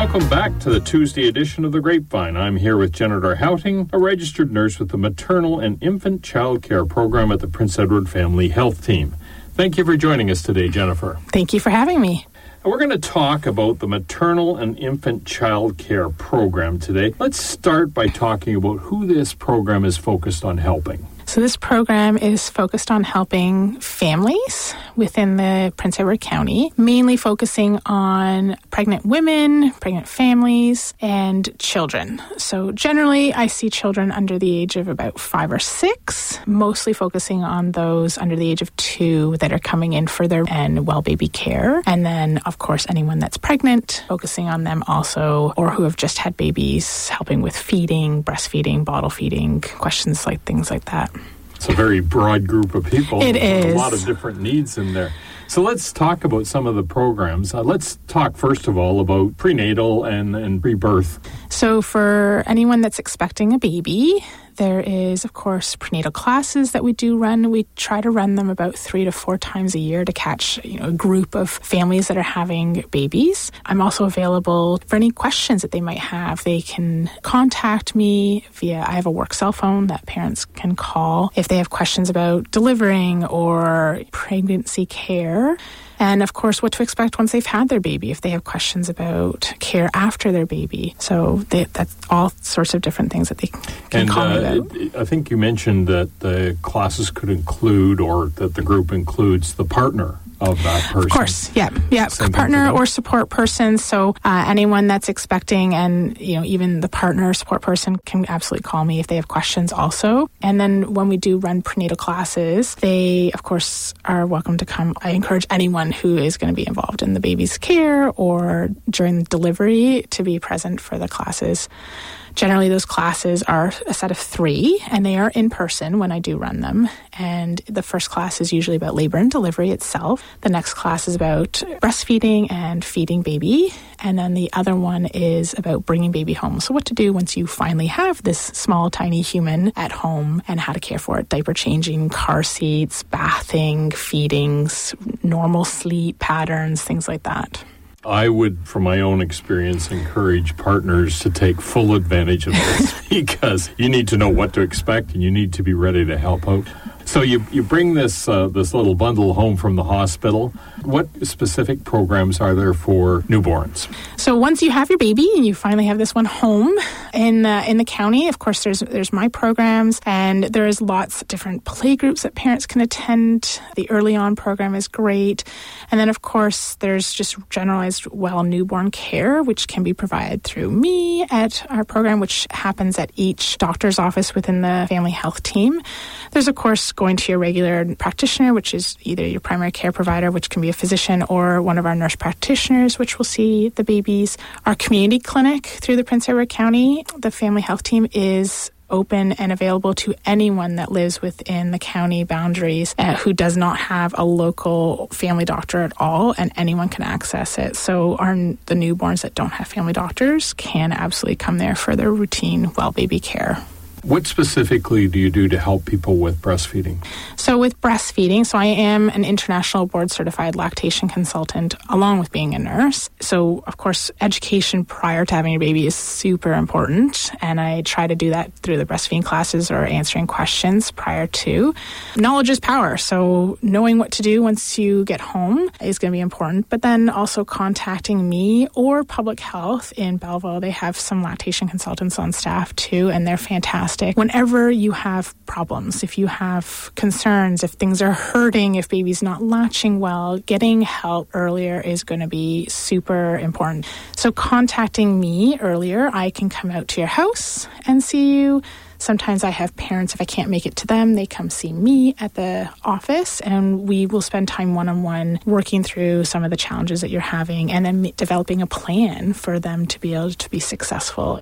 Welcome back to the Tuesday edition of The Grapevine. I'm here with Jennifer Houting, a registered nurse with the Maternal and Infant Child Care Program at the Prince Edward Family Health Team. Thank you for joining us today, Jennifer. Thank you for having me. We're going to talk about the Maternal and Infant Child Care Program today. Let's start by talking about who this program is focused on helping. So this program is focused on helping families within the Prince Edward County, mainly focusing on pregnant women, pregnant families, and children. So generally, I see children under the age of about 5 or 6, mostly focusing on those under the age of 2 that are coming in for their and well baby care. And then, of course, anyone that's pregnant, focusing on them also, or who have just had babies, helping with feeding, breastfeeding, bottle feeding, questions like things like that. It's a very broad group of people. It is. A lot of different needs in there. So let's talk about some of the programs. Let's talk, first of all, about prenatal and pre-birth. So for anyone that's expecting a baby, there is, of course, prenatal classes that we do run. We try to run them about 3 to 4 times a year to catch, a group of families that are having babies. I'm also available for any questions that they might have. They can contact me I have a work cell phone that parents can call if they have questions about delivering or pregnancy care. And, of course, what to expect once they've had their baby, if they have questions about care after their baby. So that's all sorts of different things that they can call me about. I think you mentioned that the classes could include, or that the group includes, the partner of that person. Of course, yeah. Partner or support person. So anyone that's expecting, and even the partner or support person can absolutely call me if they have questions also. And then when we do run prenatal classes, they of course are welcome to come. I encourage anyone who is going to be involved in the baby's care or during delivery to be present for the classes. Generally, those classes are a set of 3, and they are in person when I do run them. And the first class is usually about labor and delivery itself. The next class is about breastfeeding and feeding baby. And then the other one is about bringing baby home. So what to do once you finally have this small, tiny human at home and how to care for it. Diaper changing, car seats, bathing, feedings, normal sleep patterns, things like that. I would, from my own experience, encourage partners to take full advantage of this because you need to know what to expect and you need to be ready to help out. So you bring this little bundle home from the hospital. What specific programs are there for newborns? So once you have your baby and you finally have this one home in the county, of course there's my programs, and there's lots of different play groups that parents can attend. The early on program is great. And then of course there's just generalized newborn care, which can be provided through me at our program, which happens at each doctor's office within the family health team. There's of course going to your regular practitioner, which is either your primary care provider, which can be a physician, or one of our nurse practitioners, which will see the babies. Our community clinic through the Prince Edward County, the family health team, is open and available to anyone that lives within the county boundaries who does not have a local family doctor at all, and anyone can access it. So the newborns that don't have family doctors can absolutely come there for their routine well baby care. What specifically do you do to help people with breastfeeding? So with breastfeeding, I am an international board-certified lactation consultant along with being a nurse. So, of course, education prior to having a baby is super important, and I try to do that through the breastfeeding classes or answering questions prior to. Knowledge is power, so knowing what to do once you get home is going to be important, but then also contacting me or public health in Belleville. They have some lactation consultants on staff too, and they're fantastic. Whenever you have problems, if you have concerns, if things are hurting, if baby's not latching well, getting help earlier is going to be super important. So contacting me earlier, I can come out to your house and see you. Sometimes I have parents, if I can't make it to them, they come see me at the office, and we will spend time one-on-one working through some of the challenges that you're having and then developing a plan for them to be able to be successful.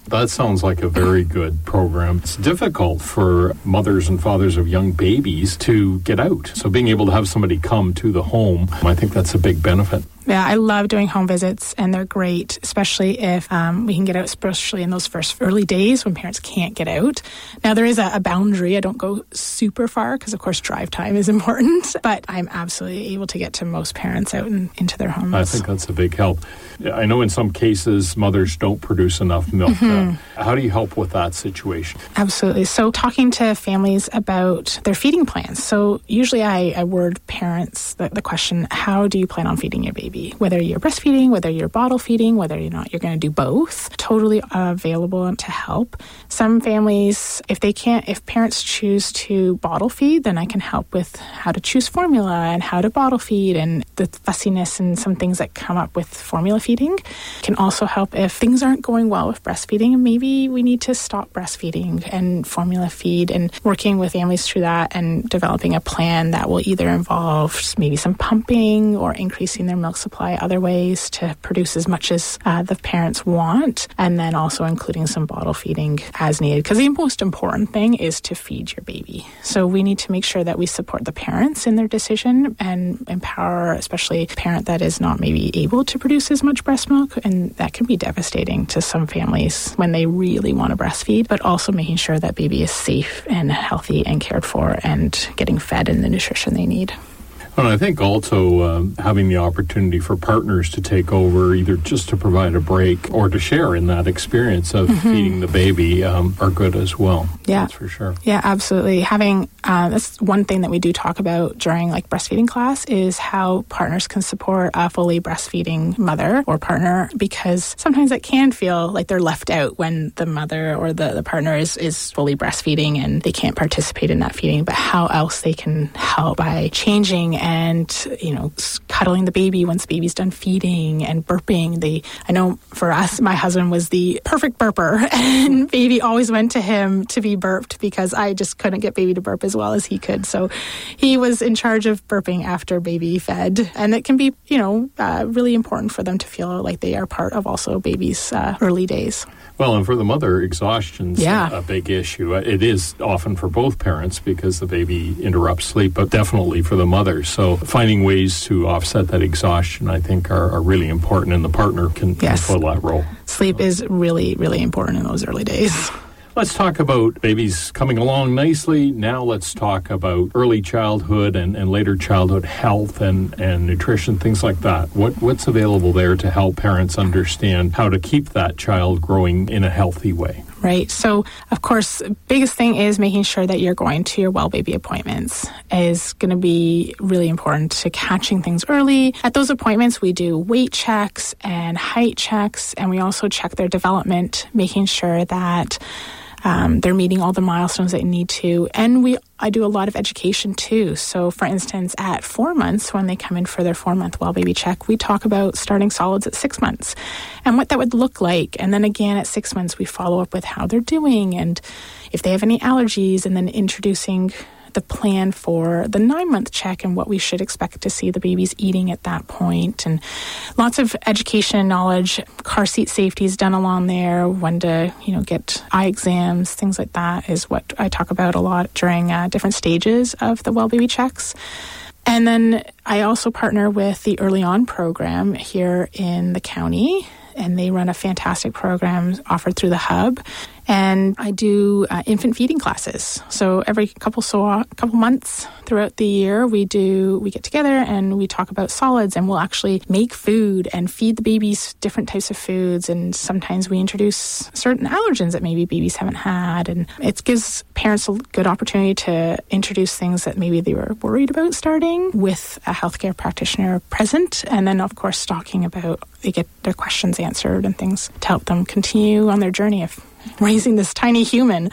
That sounds like a very good program. It's difficult for mothers and fathers of young babies to get out. So being able to have somebody come to the home, I think that's a big benefit. Yeah, I love doing home visits, and they're great, especially if we can get out, especially in those first early days when parents can't get out. Now, there is a boundary. I don't go super far because, of course, drive time is important, but I'm absolutely able to get to most parents out and into their homes. I think that's a big help. I know in some cases mothers don't produce enough milk. How do you help with that situation? Absolutely. So talking to families about their feeding plans. So usually I word parents the question, how do you plan on feeding your baby? Whether you're breastfeeding, whether you're bottle feeding, whether you're not, you're going to do both. Totally available to help. Some families, if parents choose to bottle feed, then I can help with how to choose formula and how to bottle feed and the fussiness and some things that come up with formula feeding. Can also help if things aren't going well with breastfeeding and maybe we need to stop breastfeeding and formula feed, and working with families through that and developing a plan that will either involve maybe some pumping or increasing their milk supply other ways to produce as much as the parents want, and then also including some bottle feeding as needed, because the most important thing is to feed your baby. So we need to make sure that we support the parents in their decision and empower especially a parent that is not maybe able to produce as much breast milk, and that can be devastating to some families when they really want to breastfeed, but also making sure that baby is safe and healthy and cared for and getting fed and the nutrition they need. And I think also having the opportunity for partners to take over, either just to provide a break or to share in that experience of feeding the baby are good as well. Yeah. That's for sure. Yeah, absolutely. Having, that's one thing that we do talk about during breastfeeding class is how partners can support a fully breastfeeding mother or partner, because sometimes it can feel like they're left out when the mother or the partner is fully breastfeeding and they can't participate in that feeding, but how else they can help by changing and, cuddling the baby once baby's done feeding and burping. I know for us, my husband was the perfect burper, and baby always went to him to be burped because I just couldn't get baby to burp as well as he could. So he was in charge of burping after baby fed. And it can be, really important for them to feel like they are part of also baby's early days. Well, and for the mother, exhaustion's a big issue. It is often for both parents because the baby interrupts sleep, but definitely for the mother. So finding ways to offset that exhaustion, I think, are really important, and the partner can fill that role. Sleep is really, really important in those early days. Let's talk about babies coming along nicely. Now let's talk about early childhood and later childhood health and nutrition, things like that. What's available there to help parents understand how to keep that child growing in a healthy way? Right. So, of course, biggest thing is making sure that you're going to your well baby appointments is going to be really important to catching things early. At those appointments, we do weight checks and height checks, and we also check their development, making sure that they're meeting all the milestones they need to. And I do a lot of education too. So for instance, at 4 months, when they come in for their 4-month well baby check, we talk about starting solids at 6 months and what that would look like. And then again at 6 months, we follow up with how they're doing and if they have any allergies, and then introducing the plan for the 9-month check and what we should expect to see the babies eating at that point. And lots of education and knowledge. Car seat safety is done along there. When to, get eye exams, things like that is what I talk about a lot during different stages of the well baby checks. And then I also partner with the Early On program here in the county, and they run a fantastic program offered through the Hub. And I do infant feeding classes. So every couple months throughout the year, we get together and we talk about solids, and we'll actually make food and feed the babies different types of foods. And sometimes we introduce certain allergens that maybe babies haven't had. And it gives parents a good opportunity to introduce things that maybe they were worried about starting with a healthcare practitioner present. And then, of course, talking about they get their questions answered and things to help them continue on their journey of raising this tiny human.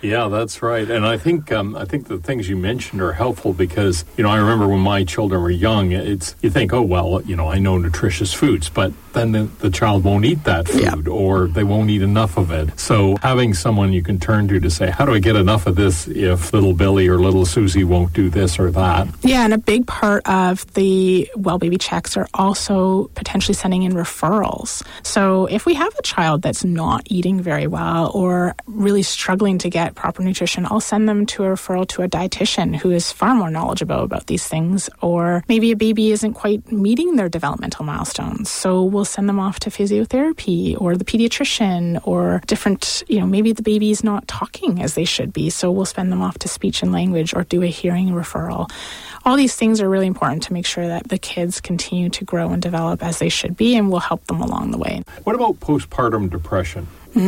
Yeah, that's right. And I think the things you mentioned are helpful because, I remember when my children were young, you think, oh, well, I know nutritious foods, but then the child won't eat that food or they won't eat enough of it. So having someone you can turn to say, how do I get enough of this if little Billy or little Susie won't do this or that? Yeah, and a big part of the Well Baby checks are also potentially sending in referrals. So if we have a child that's not eating very well or really struggling to get proper nutrition, I'll send them to a referral to a dietitian who is far more knowledgeable about these things. Or maybe a baby isn't quite meeting their developmental milestones. So we'll send them off to physiotherapy or the pediatrician or different, maybe the baby's not talking as they should be. So we'll send them off to speech and language or do a hearing referral. All these things are really important to make sure that the kids continue to grow and develop as they should be, and we'll help them along the way. What about postpartum depression?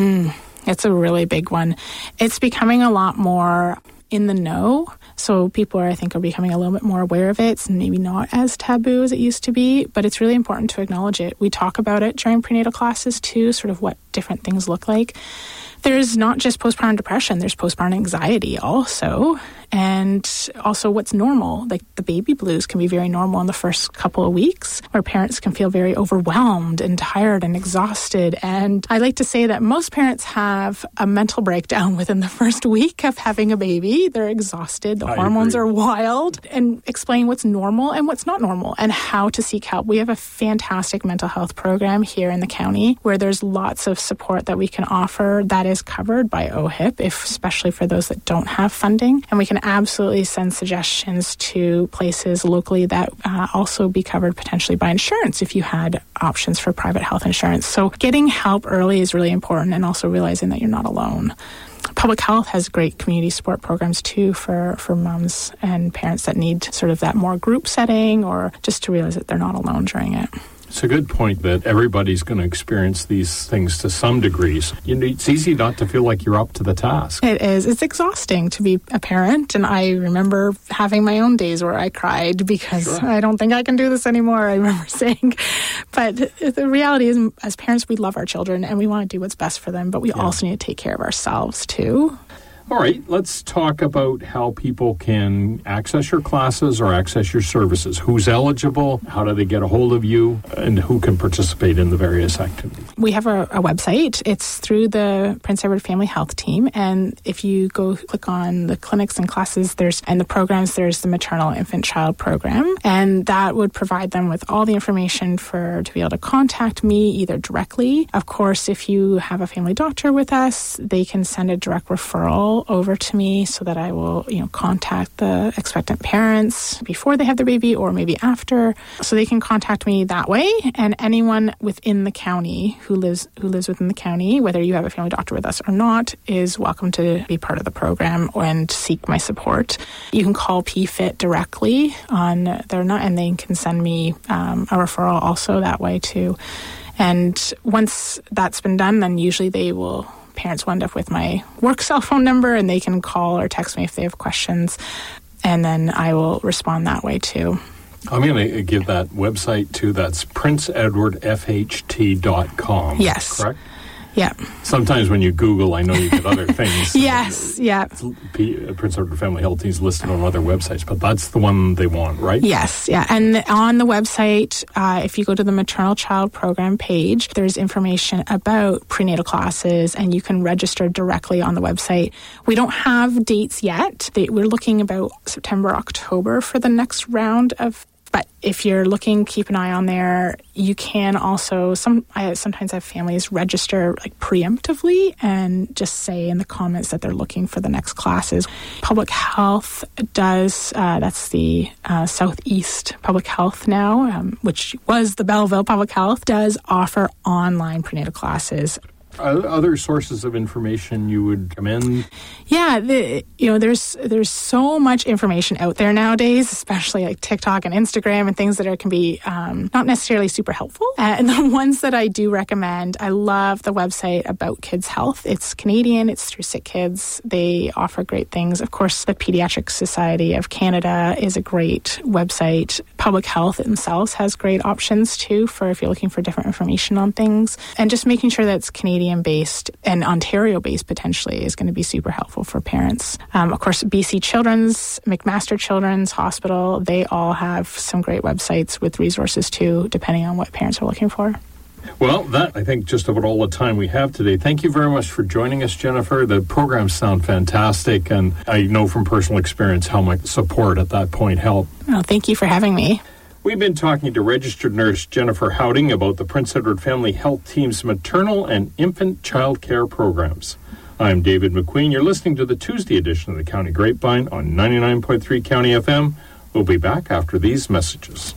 It's a really big one. It's becoming a lot more in the know. So people are becoming a little bit more aware of it. It's maybe not as taboo as it used to be, but it's really important to acknowledge it. We talk about it during prenatal classes too, sort of what different things look like. There's not just postpartum depression, there's postpartum anxiety also. And also what's normal, like the baby blues can be very normal in the first couple of weeks, where parents can feel very overwhelmed and tired and exhausted. And I like to say that most parents have a mental breakdown within the first week of having a baby. They're exhausted, the hormones are wild, and explain what's normal and what's not normal and how to seek help. We have a fantastic mental health program here in the county where there's lots of support that we can offer that is covered by OHIP, especially for those that don't have funding. And we can absolutely send suggestions to places locally that also be covered potentially by insurance if you had options for private health insurance. So getting help early is really important, and also realizing that you're not alone. Public health has great community support programs too for moms and parents that need sort of that more group setting, or just to realize that they're not alone during it. It's a good point that everybody's going to experience these things to some degrees. It's easy not to feel like you're up to the task. It is. It's exhausting to be a parent, and I remember having my own days where I cried because I don't think I can do this anymore, I remember saying. But the reality is, as parents, we love our children and we want to do what's best for them, but we also need to take care of ourselves too. All right, let's talk about how people can access your classes or access your services. Who's eligible? How do they get a hold of you? And who can participate in the various activities? We have a website. It's through the Prince Edward Family Health Team. And if you go click on the clinics and classes, and the programs, there's the maternal infant child program. And that would provide them with all the information to be able to contact me either directly. Of course, if you have a family doctor with us, they can send a direct referral over to me so that I will, contact the expectant parents before they have their baby or maybe after. So they can contact me that way. And anyone within the county who lives within the county, whether you have a family doctor with us or not, is welcome to be part of the program and seek my support. You can call PFIT directly on their and they can send me a referral also that way too. And once that's been done, then usually parents will end up with my work cell phone number, and they can call or text me if they have questions, and then I will respond that way too. I'm going to give that website too. That's princeedwardfht.com. Yes. Correct? Yeah. Sometimes when you Google, I know you get other things. Yes, yeah. Prince Edward Family Health Team is listed on other websites, but that's the one they want, right? Yes, yeah. And on the website, if you go to the maternal child program page, there's information about prenatal classes, and you can register directly on the website. We don't have dates yet. We're looking about September, October for the next round of. But if you're looking, keep an eye on there. You can also, I sometimes have families register preemptively and just say in the comments that they're looking for the next classes. Public Health does, that's the Southeast Public Health now, which was the Belleville Public Health, does offer online prenatal classes. Other sources of information you would recommend? Yeah, there's so much information out there nowadays, especially like TikTok and Instagram and things that can be not necessarily super helpful. And the ones that I do recommend, I love the website About Kids Health. It's Canadian. It's through Sick Kids. They offer great things. Of course, the Pediatric Society of Canada is a great website. Public Health themselves has great options too for if you're looking for different information on things. And just making sure that it's Canadian Canadian-based and Ontario-based potentially is going to be super helpful for parents. Of course, BC Children's, McMaster Children's Hospital, they all have some great websites with resources too, depending on what parents are looking for. Well, that, I think, just about all the time we have today. Thank you very much for joining us, Jennifer. The programs sound fantastic, and I know from personal experience how much support at that point helped. Well, thank you for having me. We've been talking to registered nurse Jennifer Houting about the Prince Edward Family Health Team's maternal and infant child care programs. I'm David McQueen. You're listening to the Tuesday edition of the County Grapevine on 99.3 County FM. We'll be back after these messages.